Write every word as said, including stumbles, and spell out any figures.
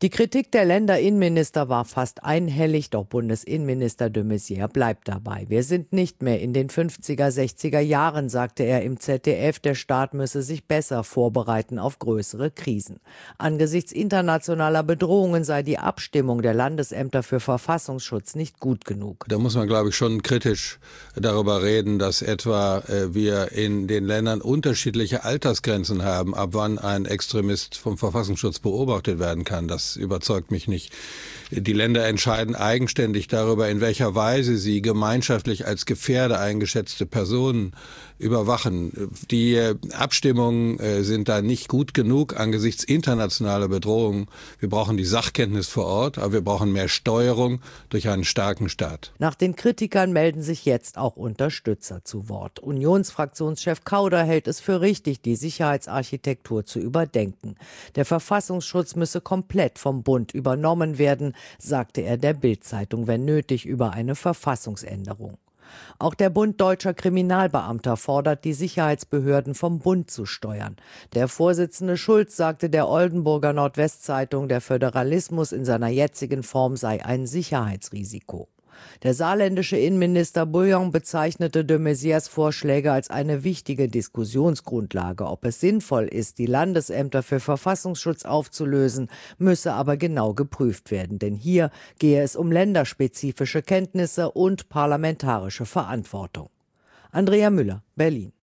Die Kritik der Länderinnenminister war fast einhellig, doch Bundesinnenminister de Maizière bleibt dabei. Wir sind nicht mehr in den fünfziger, sechziger Jahren, sagte er im Z D F. Der Staat müsse sich besser vorbereiten auf größere Krisen. Angesichts internationaler Bedrohungen sei die Abstimmung der Landesämter für Verfassungsschutz nicht gut genug. Da muss man, glaube ich, schon kritisch darüber reden, dass etwa äh, wir in den Ländern unterschiedliche Altersgrenzen haben, ab wann ein Extremist vom Verfassungsschutz beobachtet werden kann. Das Das überzeugt mich nicht. Die Länder entscheiden eigenständig darüber, in welcher Weise sie gemeinschaftlich als Gefährder eingeschätzte Personen überwachen. Die Abstimmungen sind da nicht gut genug angesichts internationaler Bedrohungen. Wir brauchen die Sachkenntnis vor Ort, aber wir brauchen mehr Steuerung durch einen starken Staat. Nach den Kritikern melden sich jetzt auch Unterstützer zu Wort. Unionsfraktionschef Kauder hält es für richtig, die Sicherheitsarchitektur zu überdenken. Der Verfassungsschutz müsse komplett vom Bund übernommen werden, sagte er der Bild-Zeitung, wenn nötig, über eine Verfassungsänderung. Auch der Bund Deutscher Kriminalbeamter fordert, die Sicherheitsbehörden vom Bund zu steuern. Der Vorsitzende Schulz sagte der Oldenburger Nordwestzeitung, der Föderalismus in seiner jetzigen Form sei ein Sicherheitsrisiko. Der saarländische Innenminister Bouillon bezeichnete de Maizières Vorschläge als eine wichtige Diskussionsgrundlage. Ob es sinnvoll ist, die Landesämter für Verfassungsschutz aufzulösen, müsse aber genau geprüft werden. Denn hier gehe es um länderspezifische Kenntnisse und parlamentarische Verantwortung. Andrea Müller, Berlin.